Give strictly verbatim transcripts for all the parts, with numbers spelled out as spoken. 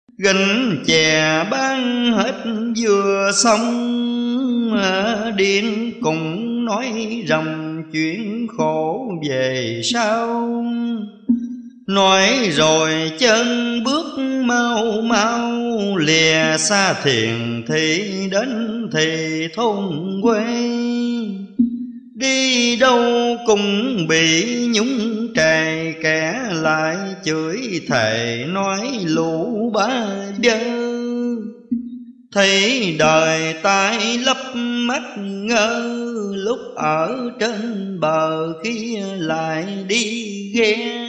gánh chè bán hết vừa xong. Điên cùng nói rầm chuyện khổ về sau. Nói rồi chân bước mau mau, lìa xa thiền thị đến thì thôn quê. Đi đâu cũng bị nhúng trầy, kẻ lại chửi thề nói lũ bá dơ. Thấy đời tai lấp mắt ngơ, lúc ở trên bờ khi lại đi ghe.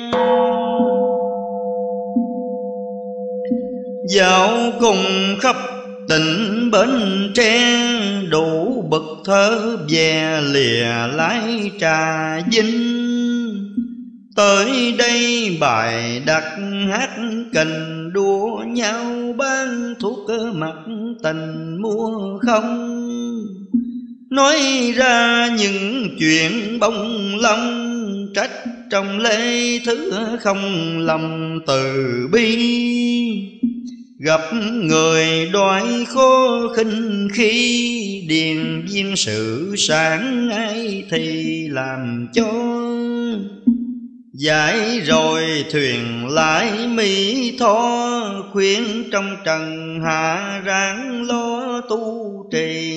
Dạo cùng khắp tỉnh Bến Tre, đủ bậc thơ về lìa lái trà vinh. Tới đây bài đặt hát kình đua nhau, bán thuốc mặt tình mua không. Nói ra những chuyện bông lông, trách trong lê thứ không lầm từ bi. Gặp người đoái khó khinh khi, điền viên sự sáng ai thì làm cho. Giải rồi thuyền lại Mỹ Tho, khuyên trong trần hạ ráng lo tu trì.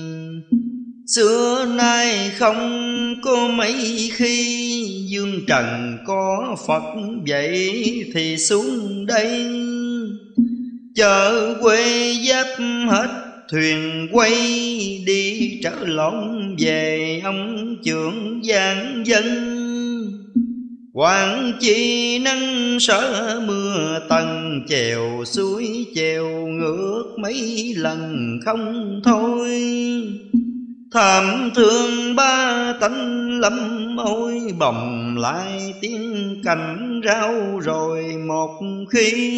Xưa nay không có mấy khi, dương trần có Phật vậy thì xuống đây. Chợ quê giáp hết thuyền quay, đi trở lộn về ông trưởng giang dân. Quảng chi nắng sợ mưa tầng, chèo suối chèo ngược mấy lần không thôi. Thảm thương ba tánh lâm ôi, bồng lại tiếng cành rau rồi một khi.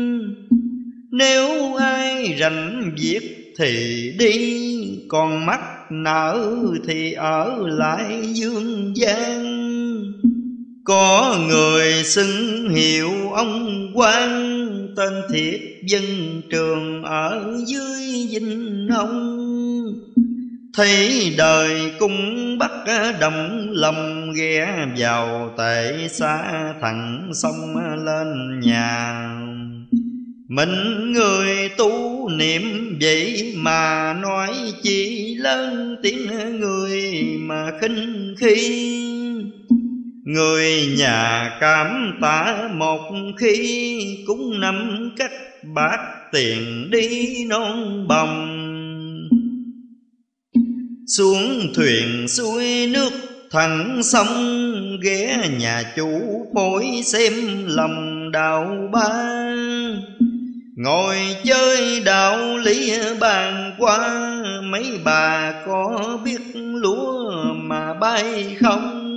Nếu ai rảnh việc thì đi, còn mắt nở thì ở lại dương gian. Có người xưng hiệu ông quan, tên thiệt dân trường ở dưới Vinh Ông. Thấy đời cung bắt đầm lầm, ghé vào tệ xa thẳng sông lên nhà. Mình người tu niệm vậy mà nói chỉ lớn tiếng người mà khinh khi. Người nhà cảm tạ một khi, cũng năm cách bát tiền đi non bồng. Xuống thuyền xuôi nước thẳng sông, ghé nhà chủ phối xem lòng đạo ba. Ngồi chơi đạo lý bàn qua, mấy bà có biết lúa mà bay không?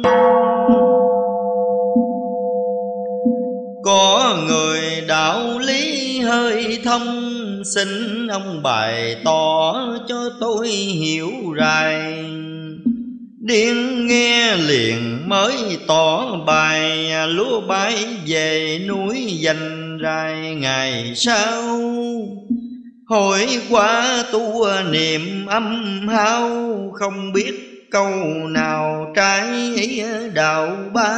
Có người đạo lý hơi thông, xin ông bày tỏ cho tôi hiểu rài. Điên nghe liền mới tỏ bài, lúa bay về núi dành rai ngày sau. Hồi qua tu niệm âm hao, không biết câu nào trái đạo ba.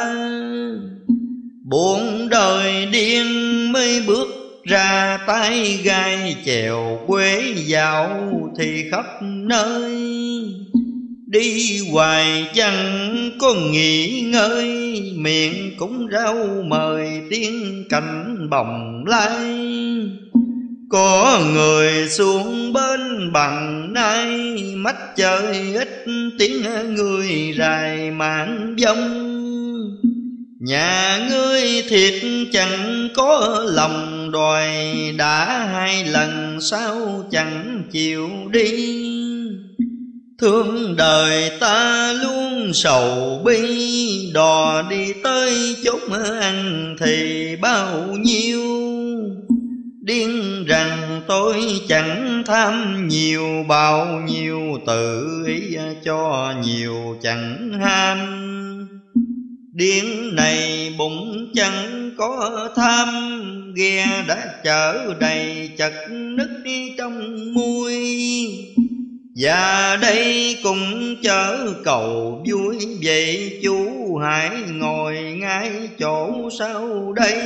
Buồn đời điên mới bước ra tay gai, chèo quê dạo thì khắp nơi. Đi hoài chẳng có nghỉ ngơi, miệng cũng rau mời tiếng cảnh bồng lai. Có người xuống bên bằng nay, mắt chơi ít tiếng người rài mạng vong. Nhà ngươi thiệt chẳng có lòng đòi, đã hai lần sao chẳng chịu đi. Thương đời ta luôn sầu bi, đò đi tới chốn ăn thì bao nhiêu. Điên rằng tôi chẳng tham nhiều, bao nhiêu tự ý cho nhiều chẳng ham. Điên này bụng chẳng có tham, ghe đã chở đầy chật nứt trong mui. Và đây cũng chở cầu vui, vậy chú hãy ngồi ngay chỗ sau đây.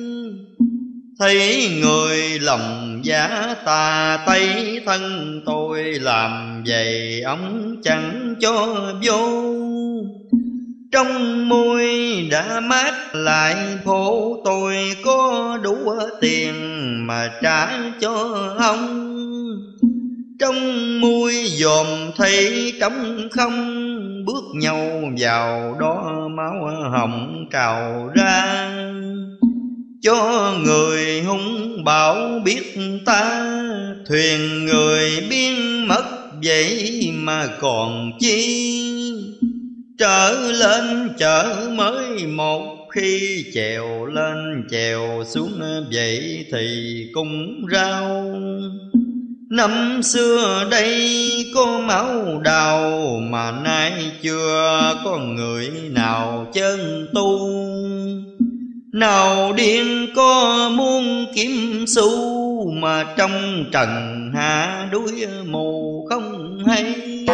Thấy người lòng giả tà tây, thân tôi làm vậy ông chẳng cho vô. Trong môi đã mát lại phố, tôi có đủ tiền mà trả cho ông. Trong môi dòm thấy trống không, bước nhau vào đó máu hồng trào ra. Cho người hung bạo biết ta, thuyền người biến mất vậy mà còn chi. Trở lên chợ mới một khi, chèo lên chèo xuống vậy thì cũng rau. Năm xưa đây có máu đào, mà nay chưa có người nào chân tu. Nào điên có muốn kiếm xu, mà trong trần hạ đuối mù không hay.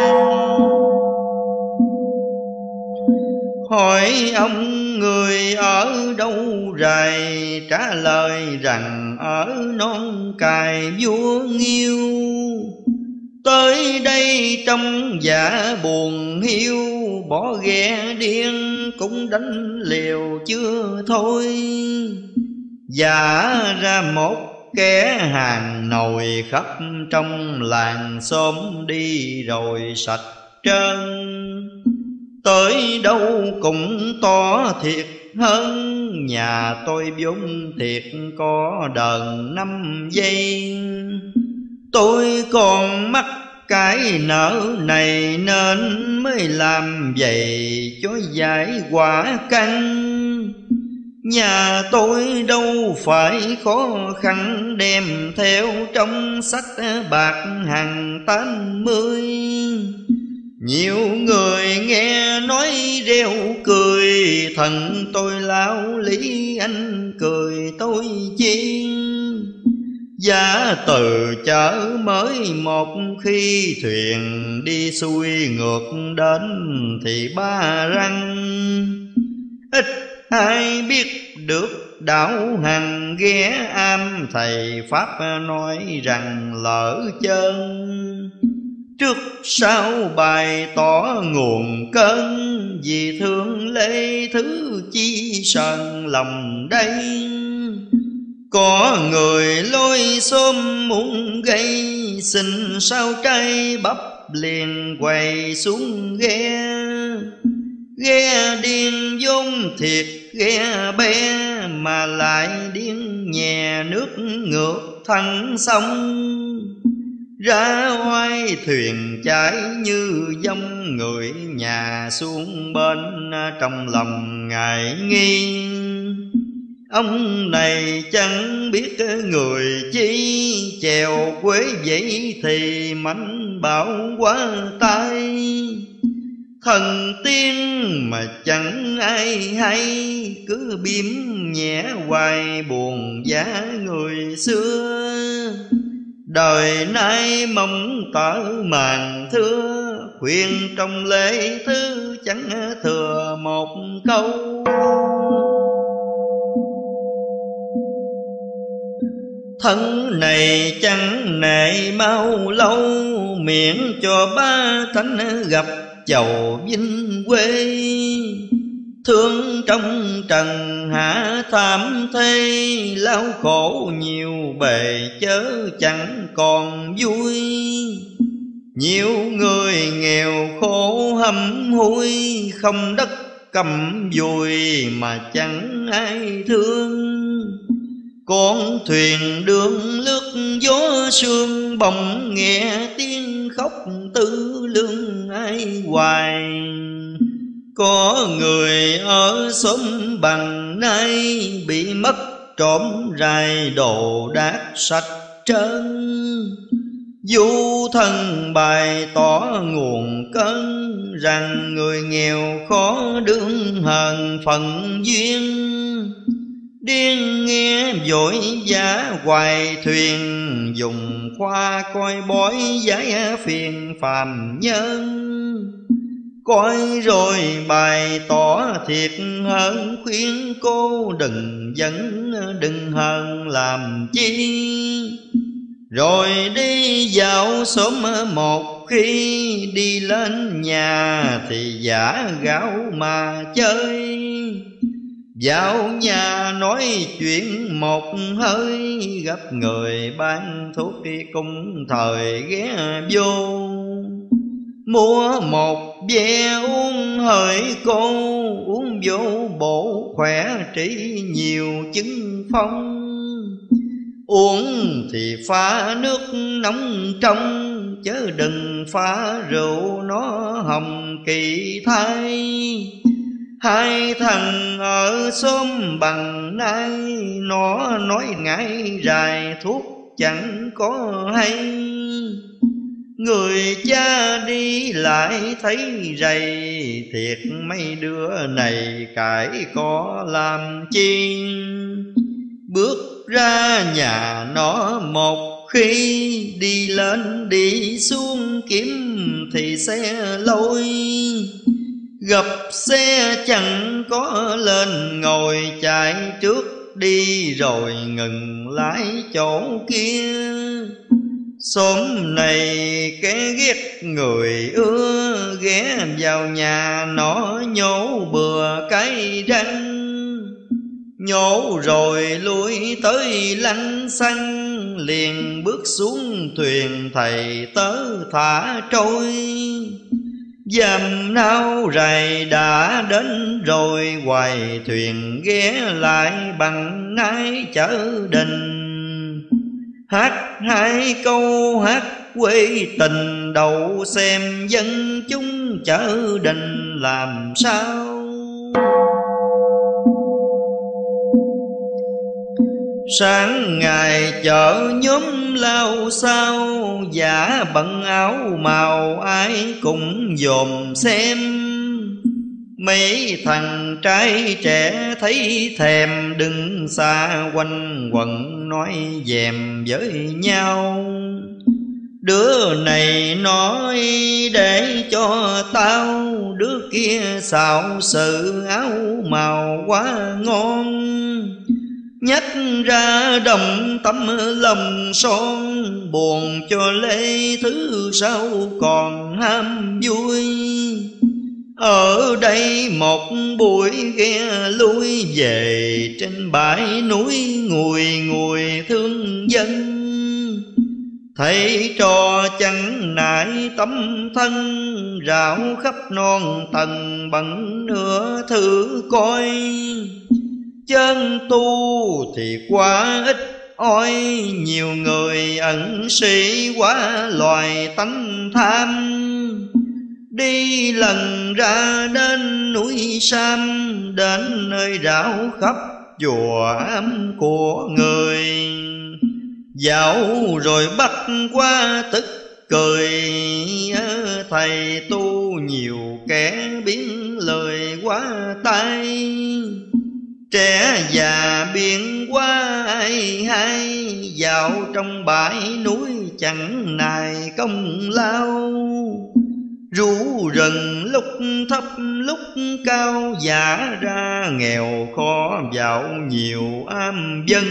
Hỏi ông người ở đâu rày, trả lời rằng ở non cài vua Nghiêu. Tới đây trong dạ buồn hiu, bỏ ghe điên cũng đánh liều chưa thôi. Giả ra một kẻ hàng nồi khắp trong làng xóm, đi rồi sạch trơn. Tới đâu cũng to thiệt hơn, nhà tôi vốn thiệt có đờn năm giây. Tôi còn mắc cái nợ này nên mới làm vậy cho giải quả căn. Nhà tôi đâu phải khó khăn, đem theo trong sách bạc hàng tám mươi. Nhiều người nghe nói reo cười, thần tôi lão lý anh cười tôi chi. Giá từ chợ mới một khi, thuyền đi xuôi ngược đến thì ba răng. Ít ai biết được đạo hành ghé am, thầy Pháp nói rằng lỡ chân. Trước sau bày tỏ nguồn cơn, vì thương lễ thứ chi sờn lòng đây. Có người lôi xôm muốn gây, xin sao trai bắp liền quay xuống ghe. Ghe điên vốn thiệt ghe bé, mà lại điên nhè nước ngược thẳng sông. Ra oai thuyền chảy như dông, người nhà xuống bên trong lòng ngại nghi. Ông này chẳng biết người chi, chèo quế vậy thì mạnh bạo quá tay. Thần tiên mà chẳng ai hay, cứ biếm nhẹ hoài buồn giá người xưa. Đời nay mong tở màn thưa, khuyên trong lễ thứ chẳng thừa một câu. Thân này chẳng nệ mau lâu, miễn cho ba thánh gặp chầu vinh quê. Thương trong trần hạ thảm thế, lao khổ nhiều bề chớ chẳng còn vui. Nhiều người nghèo khổ hầm hối, không đất cầm vùi mà chẳng ai thương. Con thuyền đường lướt gió sương, bỗng nghe tiếng khóc tư lương ai hoài. Có người ở xóm bằng nay, bị mất trộm rài đồ đạc sạch trơn. Du thân bày tỏ nguồn cơn, rằng người nghèo khó đương hờn phận duyên. Điên nghe vội vã hoài thuyền, dùng khoa coi bói giải phiền phàm nhân. Coi rồi bày tỏ thiệt hơn, khuyên cô đừng dẫn đừng hờn làm chi. Rồi đi dạo sớm một khi, đi lên nhà thì giả gạo mà chơi. Vào nhà nói chuyện một hơi, gặp người bán thuốc đi cùng thời ghé vô. Mua một ve uống hỡi cô, uống vô bổ khỏe trị nhiều chứng phong. Uống thì pha nước nóng trong, chớ đừng pha rượu nó hồng kỳ thay. Hai thằng ở xóm bằng nay, nó nói ngại dài thuốc chẳng có hay. Người cha đi lại thấy rầy, thiệt mấy đứa này cãi có làm chi. Bước ra nhà nó một khi, đi lên đi xuống kiếm thì xe lôi. Gặp xe chẳng có lên ngồi, chạy trước đi rồi ngừng lái chỗ kia. Xóm này kẻ ghét người ưa, ghé vào nhà nó nhổ bừa cái răng. Nhổ rồi lui tới lăng xăng, liền bước xuống thuyền thầy tớ thả trôi. Dầm nao rày đã đến rồi, hoài thuyền ghé lại bằng nái chở đình. Hát hai câu hát quê tình, đầu xem dân chúng chở đình làm sao. Sáng ngày chợ nhóm lao sao, giả bận áo màu ai cũng dòm xem. Mấy thằng trai trẻ thấy thèm, đứng xa quanh quẩn nói dèm với nhau. Đứa này nói để cho tao, đứa kia xạo sự áo màu quá ngon. Nhắc ra đồng tấm lòng son, buồn cho lê thứ sau còn ham vui. Ở đây một buổi ghe lui về, trên bãi núi ngùi ngùi thương dân. Thấy trò chẳng nại tấm thân, rảo khắp non tầng bằng nửa thử coi. Chân tu thì quá ít ỏi, nhiều người ẩn sĩ quá loài tánh tham. Đi lần ra đến núi Sam, đến nơi rảo khắp chùa ám của người. Dạo rồi bắt qua tức cười, thầy tu nhiều kẻ biến lời quá tay. Trẻ già biển quá ai hay, dạo trong bãi núi chẳng nài công lao. Rú rừng lúc thấp lúc cao, giả ra nghèo khó dạo nhiều am dân.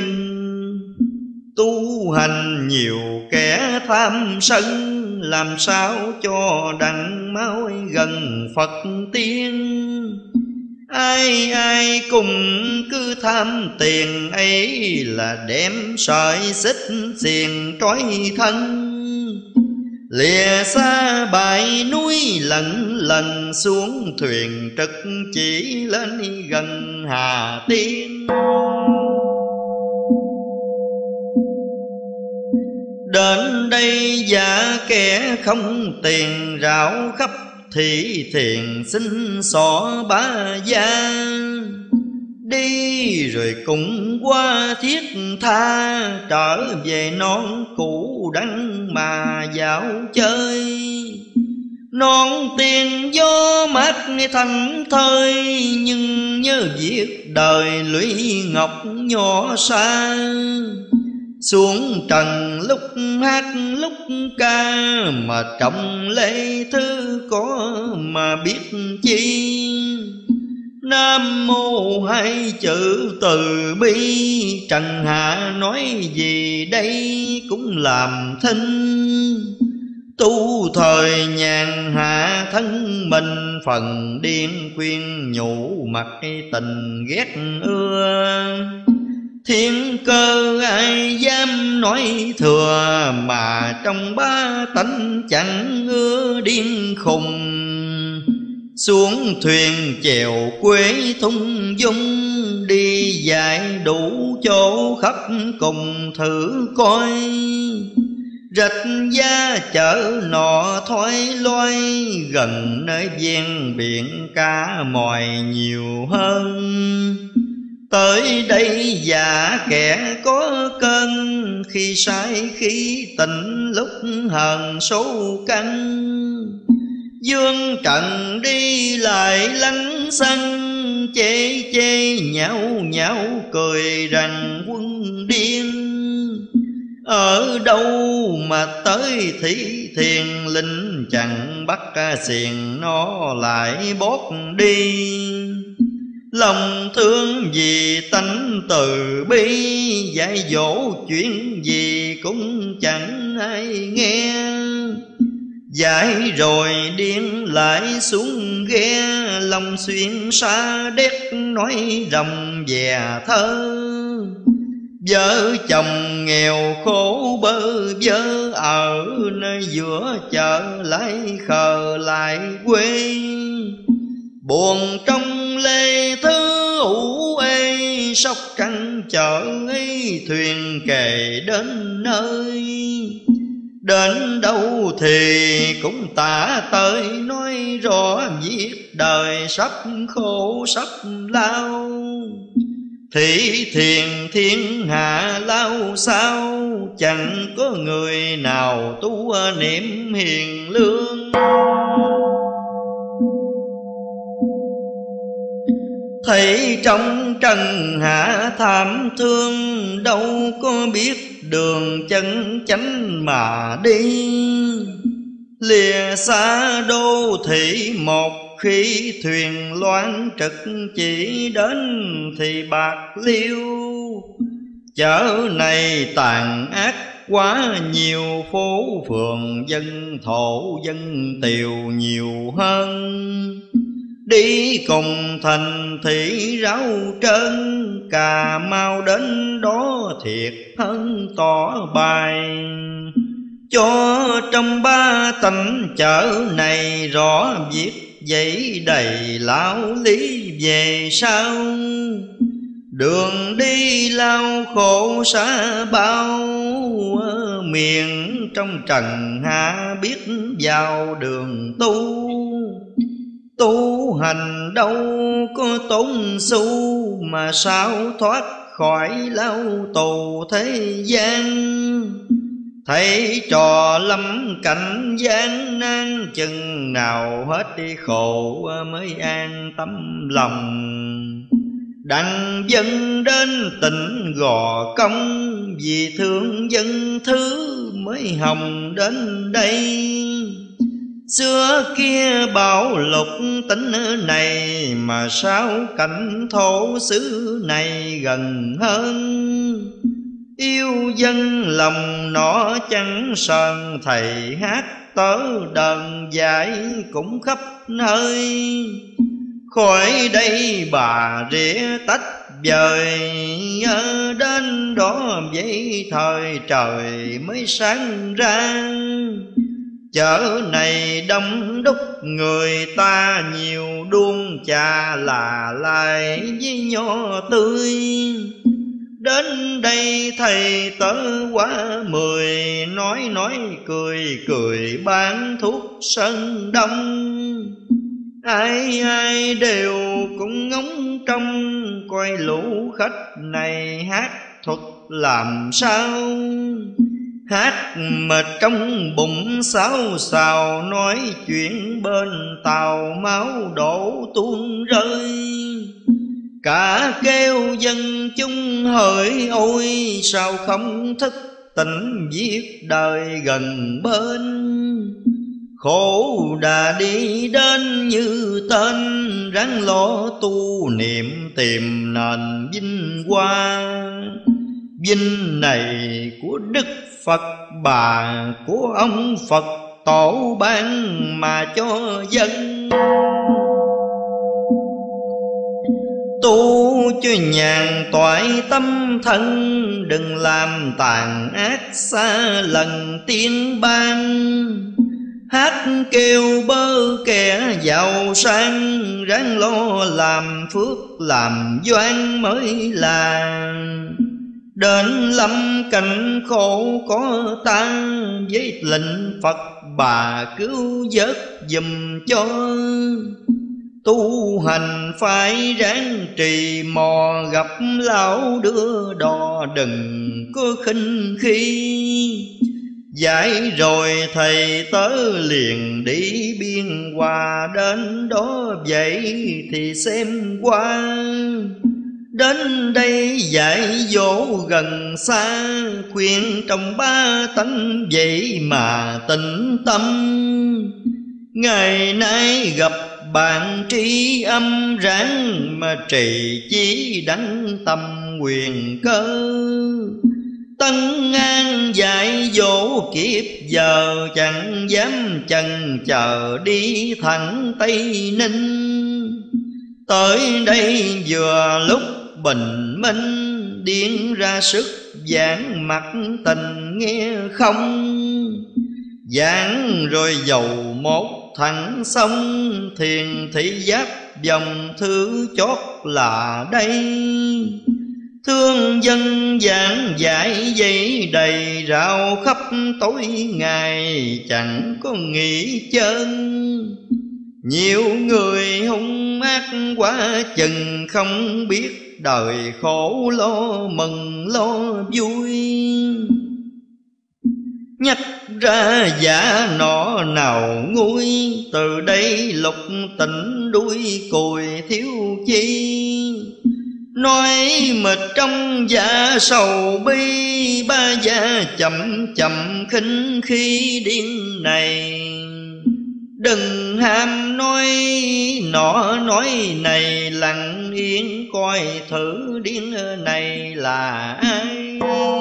Tu hành nhiều kẻ tham sân, làm sao cho đặng máu gần Phật tiên. Ai ai cùng cứ tham tiền ấy, là đem sợi xích xiềng trói thân. Lìa xa bãi núi lần lần, xuống thuyền trực chỉ lên gần Hà Tiên. Đến đây giả kẻ không tiền, rảo khắp thị thiền xin xỏ bá gia. Đi rồi cũng qua thiết tha, trở về non cũ đắng mà dạo chơi. Non tiền gió mát thành thơi, nhưng nhớ việc đời lũy ngọc nhỏ xa. Xuống trần lúc hát lúc ca, mà trọng lễ thứ có mà biết chi. Nam mô hai chữ từ bi, trần hạ nói gì đây cũng làm thinh. Tu thời nhàn hạ thân mình, phần điên khuyên nhủ mặt tình ghét ưa. Thiên cơ ai dám nói thừa, mà trong ba tánh chẳng ưa điên khùng. Xuống thuyền chèo quê thung dung, đi dạy đủ chỗ khắp cùng thử coi. Rạch giá chở nọ thoái loay, gần nơi ven biển cá mòi nhiều hơn. Tới đây già kẻ có cơn, khi say khi tỉnh lúc hờn số căn. Dương trần đi lại lánh xăng, chê chê nhão nhão cười rằng quân điên. Ở đâu mà tới thí thiền, linh chẳng bắt xiềng nó lại bót đi. Lòng thương vì tánh từ bi, dạy dỗ chuyện gì cũng chẳng ai nghe. Dạy rồi điên lại xuống ghe, lòng xuyên xa đét nói rầm về thơ. Vợ chồng nghèo khổ bơ vơ, ở nơi giữa chợ lại khờ lại quê. Buồn trong lê thứ ủ ê, sóc trăng chợ ấy thuyền kề đến nơi. Đến đâu thì cũng tả tới, nói rõ việc đời sắp khổ sắp lao. Thị thiền thiên hạ lao sao, chẳng có người nào tu niệm hiền lương. Thấy trong trần hạ thảm thương, đâu có biết đường chân chánh mà đi. Lìa xa đô thị một khi thuyền loan trực, chỉ đến thì Bạc Liêu. Chợ này tàn ác quá nhiều, phố phường dân thổ dân tiều nhiều hơn. Đi cùng thành thị ráo trơn, Cà Mau đến đó thiệt hơn tỏ bài. Cho trong ba tánh chợ này rõ việc dậy đầy lão lý về sau. Đường đi lao khổ xa bao, miền trong trần hạ biết vào đường tu. Tu hành đâu có tốn xu, mà sao thoát khỏi lao tù thế gian. Thấy trò lâm cảnh gian nan, chừng nào hết đi khổ mới an tâm lòng. Đặng dân đến tỉnh Gò Công, vì thương dân thứ mới hồng đến đây. Xưa kia bảo lục tính này, mà sao cảnh thổ xứ này gần hơn. Yêu dân lòng nó chẳng sờn, thầy hát tớ đờn dạy cũng khắp nơi. Khỏi đây bà rỉa tách vời, đến đó vậy thời trời mới sáng ra. Chợ này đông đúc người ta nhiều, đuông trà là lại với nho tươi. Đến đây thầy tớ quá mười, nói nói cười cười bán thuốc sân đông. Ai ai đều cũng ngóng trông, coi lũ khách này hát thuật làm sao. Hát mà trong bụng xáo xào, nói chuyện bên tàu máu đổ tuôn rơi. Cả kêu dân chúng hỡi ôi, sao không thức tỉnh viết đời gần bên. Khổ đã đi đến như tên, ráng lo tu niệm tìm nền vinh quang. Vinh này của Đức Phật Bà, của ông Phật Tổ ban mà cho dân. Tu cho nhàn toại tâm thân, đừng làm tàn ác xa lần tiên ban. Hát kêu bơ kẻ giàu sang, ráng lo làm phước làm doan mới là. Đến lâm cảnh khổ có ta, với lệnh Phật Bà cứu vớt giùm cho. Tu hành phải ráng trì mò, gặp lão đưa đò đừng có khinh khi. Dạy rồi thầy tớ liền đi biên hòa, đến đó vậy thì xem qua. Đến đây dạy dỗ gần xa, khuyên trong ba tánh vậy mà tĩnh tâm. Ngày nay gặp bạn trí âm, ráng mà trì chí đắng tâm quyền cơ. Tân An dạy dỗ kiếp giờ, chẳng dám chần chờ đi thẳng Tây Ninh. Tới đây vừa lúc bình minh, điên ra sức giảng mặt tình nghe không. Giảng rồi dầu một thẳng sông, thiền thị giáp dòng thứ chót là đây. Thương dân giảng dạy dây đầy, rao khắp tối ngày chẳng có nghỉ chân. Nhiều người hung ác quá chừng, không biết đời khổ lo mừng lo vui. Nhắc ra giả nọ nào nguôi, từ đây lục tỉnh đuôi cùi thiếu chi. Nói mệt trong dạ sầu bi, ba gia chậm chậm khinh khi điên này. Đừng ham nói nọ nói này, lặng yên coi thử điên này là ai.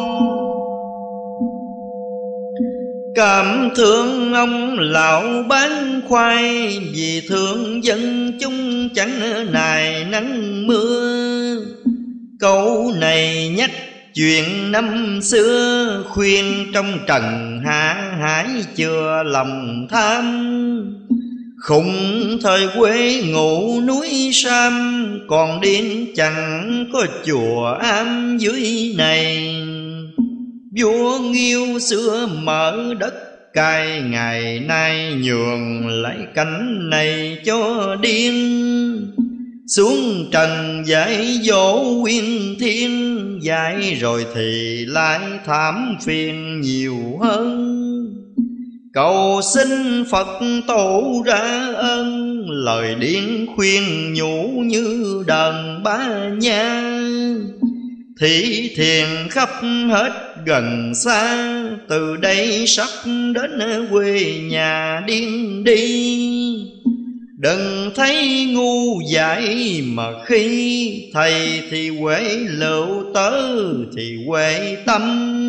Cảm thương ông lão bán khoai, vì thương dân chúng chẳng nài nắng mưa. Câu này nhắc chuyện năm xưa, khuyên trong trần hạ hải chưa lòng tham. Khủng thời quê ngủ núi Sam, còn điên chẳng có chùa am dưới này. Vua Nghiêu xưa mở đất cai, ngày nay nhường lại cánh này cho điên. Xuống trần dạy dỗ quyên thiên, dạy rồi thì lại thảm phiền nhiều hơn. Cầu xin Phật tổ ra ơn, lời điên khuyên nhủ như đờn ba nha. Thị thiền khắp hết gần xa, từ đây sắp đến quê nhà điên đi. Đừng thấy ngu dại mà khi, thầy thì huệ lựu tớ thì huệ tâm.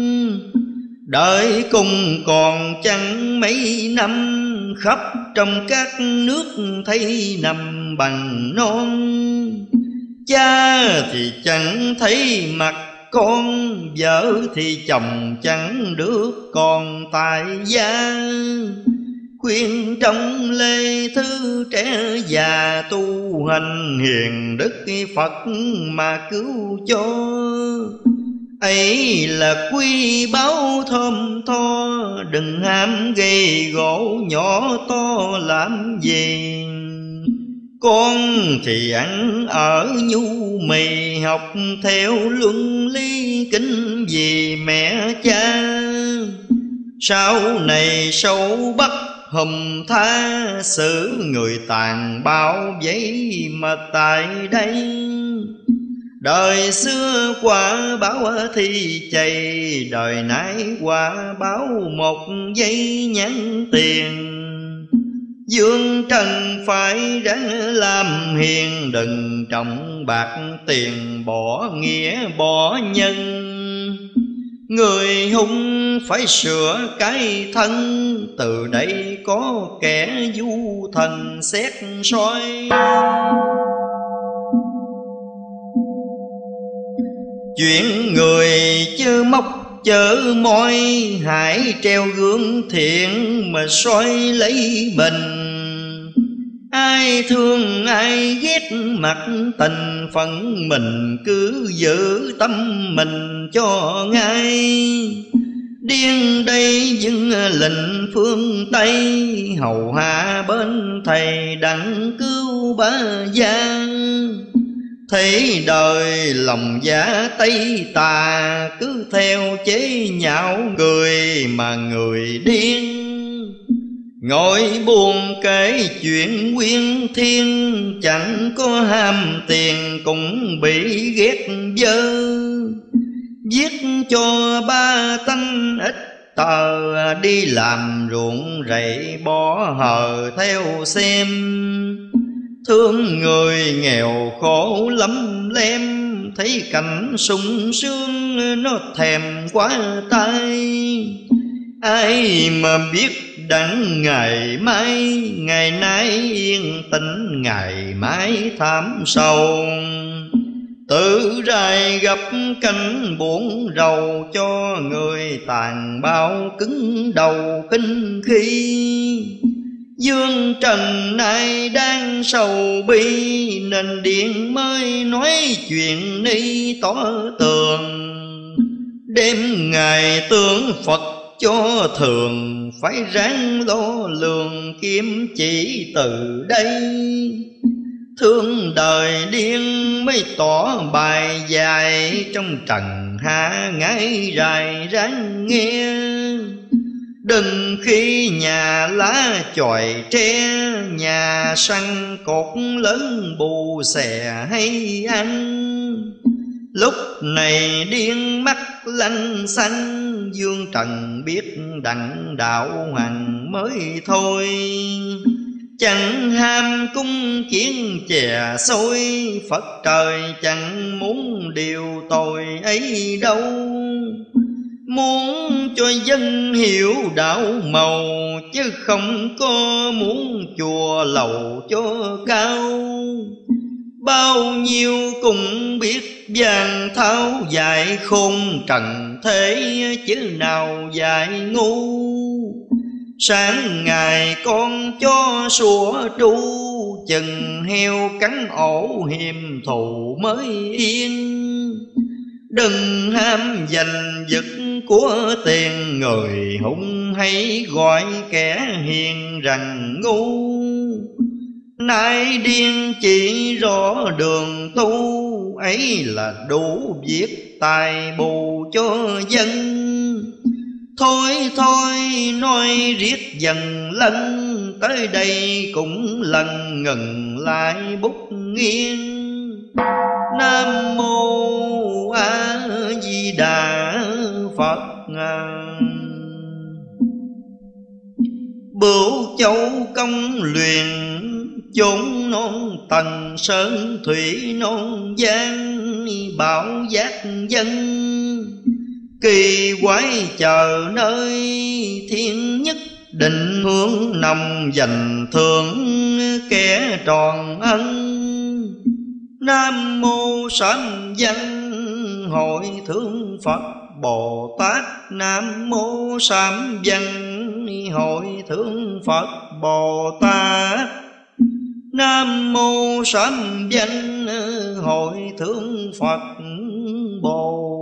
Đợi cùng còn chẳng mấy năm, khắp trong các nước thấy nằm bằng non. Cha thì chẳng thấy mặt con, vợ thì chồng chẳng đứa con tại gia. Khuyên trong lê thư trẻ già, tu hành hiền đức Phật mà cứu cho. Ấy là quy báo thơm tho, đừng ham gây gỗ nhỏ to làm gì. Con thì ăn ở nhu mì, học theo luân lý kính vì mẹ cha. Sau này sâu bắt hùm tha, xử người tàn bạo vậy mà tại đây. Đời xưa quả báo thi chày, đời nay quả báo một giây nhắn tiền. Dương trần phải ráng làm hiền, đừng trọng bạc tiền bỏ nghĩa bỏ nhân. Người hung phải sửa cái thân, từ đây có kẻ du thần xét soi. Chuyện người chớ móc chớ môi, hãy treo gương thiện mà soi lấy mình. Ai thương ai ghét mặt tình, phận mình cứ giữ tâm mình cho ngay. Điên đây dưng lệnh phương Tây, hầu hạ bên thầy đặng cứu ba gia. Thấy đời lòng giả Tây tà, cứ theo chế nhạo người mà người điên. Ngồi buồn kể chuyện nguyên thiên, chẳng có ham tiền cũng bị ghét dơ. Viết cho ba tánh ít tờ, đi làm ruộng rẫy bỏ hờ theo xem. Thương người nghèo khổ lắm lem, thấy cảnh sung sướng nó thèm quá tay. Ai mà biết đặng ngày mai, ngày nay yên tĩnh ngày mai thảm sầu. Tự rài gặp cảnh buồn rầu, cho người tàn bạo cứng đầu kinh khi. Dương trần nay đang sầu bi, nên điện mới nói chuyện ni tỏ tường. Đêm ngày tưởng Phật cho thường, phải ráng lo lường kiếm chỉ từ đây. Thương đời điên mới tỏ bài dài, trong trần hạ ngái dài ráng nghe. Đừng khi nhà lá chòi tre, nhà săn cột lớn bù xè hay ăn. Lúc này điên mắt lanh xanh, dương trần biết đặng đạo hành mới thôi. Chẳng ham cung chiến chè xôi, Phật trời chẳng muốn điều tội ấy đâu. Muốn cho dân hiểu đạo màu, chứ không có muốn chùa lầu cho cao. Bao nhiêu cũng biết vàng tháo dạy khôn trần thế, chứ nào dạy ngu. Sáng ngày con cho sủa tru, chừng heo cắn ổ hiềm thù mới yên. Đừng ham giành giật của tiền, người hung hay gọi kẻ hiền rằng ngu. Nay điên chỉ rõ đường tu, ấy là đủ việc tài bù cho dân. Thôi thôi nói riết dần lân, tới đây cũng lần ngừng lại bút nghiêng. Nam mô A Di Đà Phật. Bửu Châu công luyện, chốn non tầng sơn thủy non giang. Bảo giác dân kỳ quái chờ nơi, thiên nhất định hướng nằm dành thưởng kẻ tròn ân. Nam mô sám văn hội thượng Phật Bồ Tát. Nam mô sám văn hội thượng Phật Bồ Tát. Nam mô sám văn hội thượng Phật Bồ